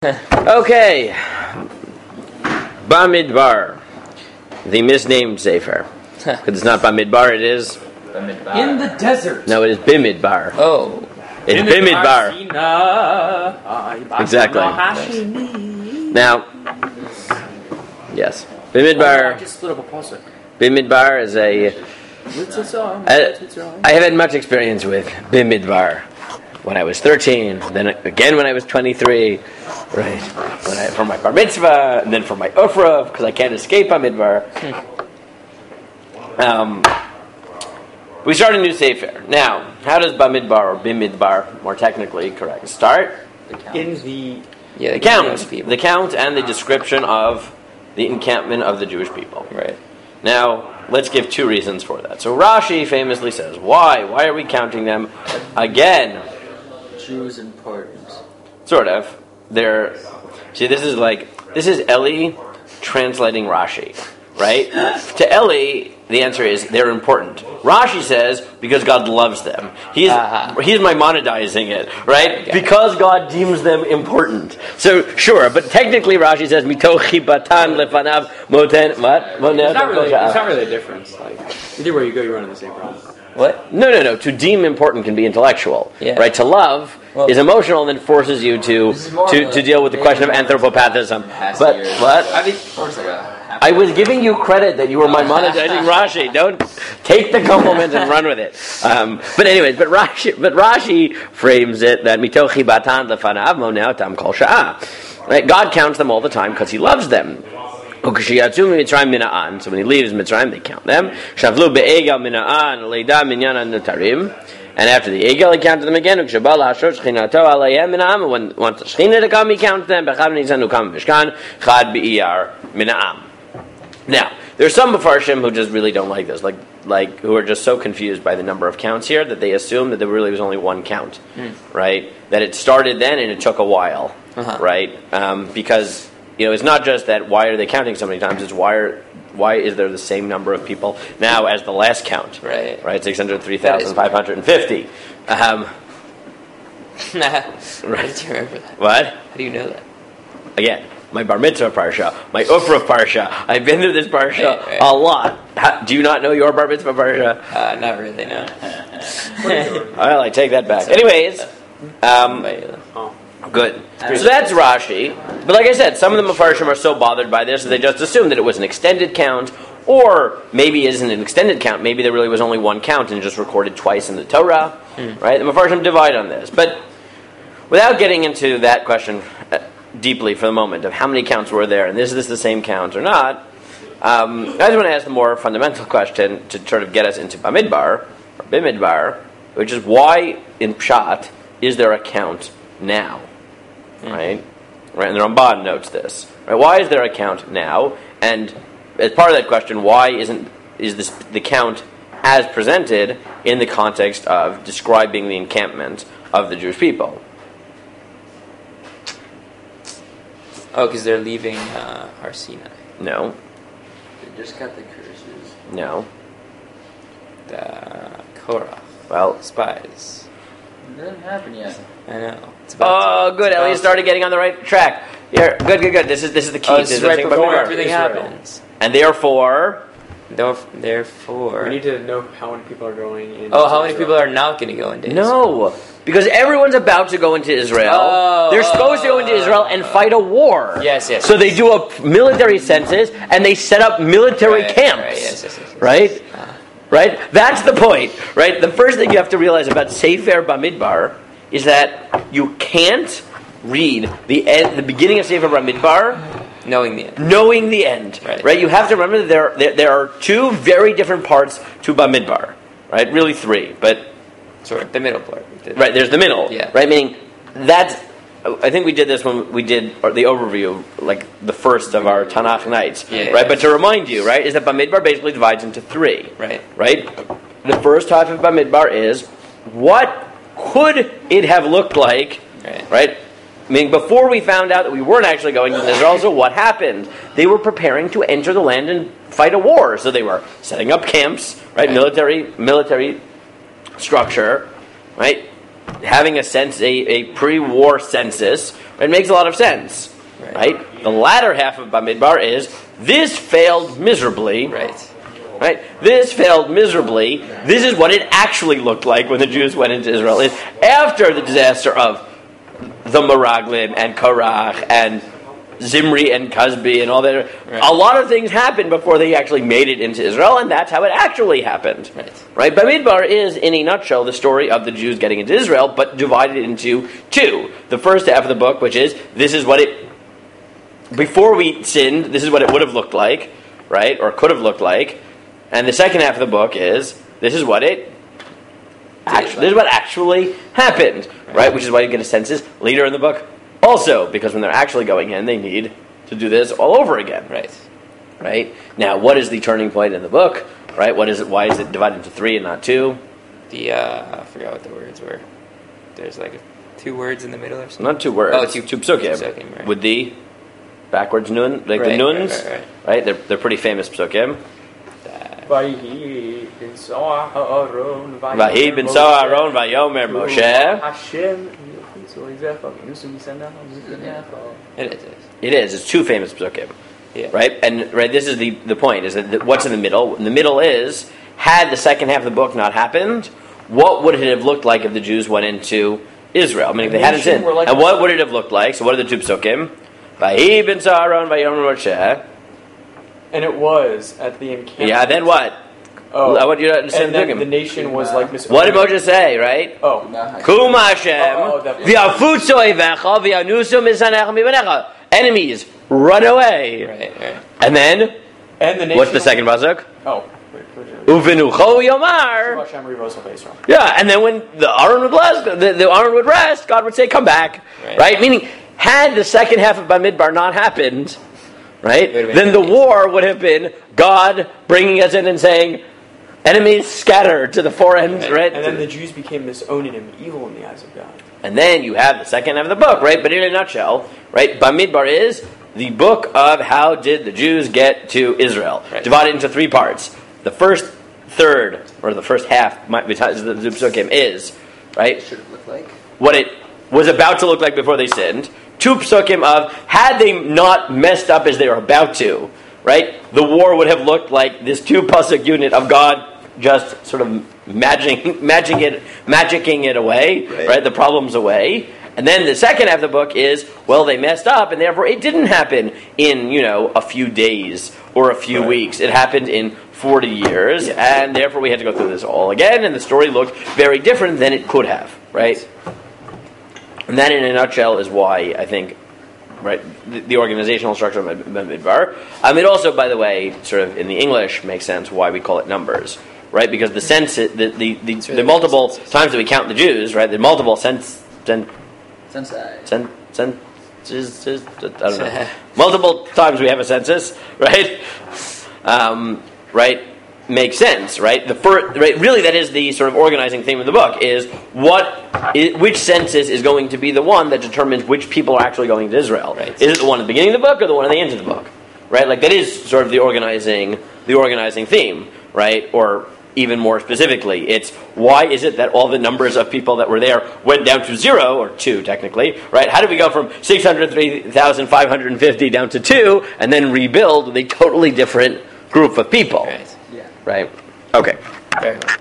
Okay, Bamidbar, the misnamed Sefer. Because it's not Bamidbar, it is Bamidbar. In the desert. No, it is Bimidbar. Oh. It's Bimidbar. Exactly. Now, yes, Bimidbar. Bimidbar is I have had much experience with Bimidbar. When I was 13, then again when I was 23, right? For my bar mitzvah, and then for my ufra, because I can't escape Bamidbar. We start a new sefer. Now, how does Bamidbar or Bimidbar, more technically correct, start? In the The count and the description of the encampment of the Jewish people. Right. Now, let's give two reasons for that. So Rashi famously says, why? Why are we counting them again? Jews important. Sort of. This is Eli translating Rashi, right? To Eli, the answer is they're important. Rashi says because God loves them. He's Maimonidizing it, right? Because God deems them important. So sure, but technically Rashi says mitochi batan lefanav moten what? It's not really a difference. Like either way you go, you run into the same problem. What? No. To deem important can be intellectual, right? To love is emotional, and then forces you to deal with the question of anthropopathism. But what? I was giving you credit that you were Maimonidizing Rashi. Don't take the compliment and run with it. But Rashi frames it that mitochi batan lefanav moneh otam kol sha'ah. Right? God counts them all the time because He loves them. So when he leaves Mitzrayim, they count them. And after the Egel, he counted them again. When wants the Shechina to come, he counts them. Now, there's some Mefarshim who just really don't like this, like who are just so confused by the number of counts here that they assume that there really was only one count, right? That it started then and it took a while, right? Because it's not just that why are they counting so many times, it's why is there the same number of people now as the last count? Right, 603,550. Right. Do you remember that? What? How do you know that? Again, my bar mitzvah parsha, my ufra parsha. I've been through this parsha a lot. Do you not know your bar mitzvah parsha? Not really, no. Well, I take that back. Anyways, good. So that's Rashi. But like I said, some of the Mefarshim are so bothered by this that they just assume that it was an extended count, or maybe it isn't an extended count. Maybe there really was only one count and just recorded twice in the Torah. Right? The Mefarshim divide on this. But without getting into that question deeply for the moment of how many counts were there and is this the same count or not, I just want to ask the more fundamental question to sort of get us into Bamidbar, or Bimidbar, which is why in Pshat is there a count now? Right, and the Ramban notes this. Right, why is there a count now? And as part of that question, why is this the count as presented in the context of describing the encampment of the Jewish people? Oh, because they're leaving Har Sinai. No. They just got the curses. No. The Korach. Well, spies. It doesn't happen yet. I know. Good. Elliot started getting on the right track. Here, good. This is the key. This is right before everything happens. And therefore, we need to know how many people are going in. How many people are not going to go into Israel? No, because everyone's about to go into Israel. They're supposed to go into Israel and fight a war. Yes. So they do a military census and they set up military camps. Right? Right? That's the point. Right? The first thing you have to realize about Sefer Bamidbar is that you can't read the beginning of Sefer Bamidbar knowing the end. Right? You have to remember that there are two very different parts to Bamidbar. Right? Really three, but the middle part. Right, there's the middle. Yeah. Right, meaning I think we did this when we did the overview, like the first of our Tanakh nights. Right? But to remind you, right, is that Bamidbar basically divides into three. Right? The first half of Bamidbar is what could it have looked like? Right? I mean, before we found out that we weren't actually going to Israel, so what happened? They were preparing to enter the land and fight a war. So they were setting up camps, right? Military structure, right? having a pre-war census, it makes a lot of sense, right? The latter half of Bamidbar is this failed miserably, right? This failed miserably. This is what it actually looked like when the Jews went into Israel. It's after the disaster of the Meraglim and Korach and Zimri and Cosby and all that. Right. A lot of things happened before they actually made it into Israel, and that's how it actually happened. Right? Bamidbar is, in a nutshell, the story of the Jews getting into Israel, but divided into two. The first half of the book, which is, this is what it, before we sinned, this is what it would have looked like, right? Or could have looked like. And the second half of the book is, this is what it actually, this is what actually happened, right? Which is why you get a census later in the book. Also, because when they're actually going in, they need to do this all over again. Right? Now, what is the turning point in the book? Right? What is it? Why is it divided into 3 and not 2? I forgot what the words were. There's like 2 words in the middle or something? Not 2 words. Oh, two psukim. Right. With the backwards nun, like the nuns. Right? They're pretty famous psukim. Vahi bin Saharon Vayomer Moshe. Hashem. It is. It's 2 famous psukim. Yeah. Right? And this is the point, is that what's in the middle? In the middle is, had the second half of the book not happened, what would it have looked like if the Jews went into Israel? I mean, if they hadn't sinned. And what would it have looked like? So what are the 2 psukim? Vahi bin Saharon Vayomer Moshe. And it was at the encampment. Yeah, then what? Oh, I want you to understand and then the nation was like what did Moshe say, right? Oh. Kum Hashem, v'afutzu oivecha, v'yanusu misanecha mibanecha. Enemies, run away. Right. And then, and the nation what's the second pasuk? Oh. Uvenucho yomar. Yeah, and then when the Aaron would bless, the Aaron would rest, God would say, come back. Right? Meaning, had the second half of Bamidbar not happened, right, then the war would have been God bringing us in and saying, enemies scatter to the four ends, right? And then the Jews became misowning and evil in the eyes of God. And then you have the second half of the book, right? But in a nutshell, right, Bamidbar is the book of how did the Jews get to Israel. Divided into 3 parts. The first third, or the first half, the psukim is, right? What should it look like? What it was about to look like before they sinned. 2 psukim of, had they not messed up as they were about to, right? The war would have looked like this 2 pasuk unit of God just sort of magicking it away, right? The problems away. And then the second half of the book is, well, they messed up, and therefore it didn't happen in, a few days or a few weeks. It happened in 40 years, and therefore we had to go through this all again, and the story looked very different than it could have, right? And that, in a nutshell, is why I think, right, the organizational structure of Bamidbar. It also, by the way, sort of in the English, makes sense why we call it numbers, right? Because the sense, the multiple times that we count the Jews, right? The multiple multiple times we have a census, right? Right, makes sense, right? Really, that is the sort of organizing theme of the book: is which census is going to be the one that determines which people are actually going to Israel. Right. Is it the one at the beginning of the book or the one at the end of the book? Right, like that is sort of the organizing theme, right? Or even more specifically, it's why is it that all the numbers of people that were there went down to 0, or 2 technically, right? How did we go from 603,550 down to 2 and then rebuild with a totally different group of people? Right. Right? Okay. Very well.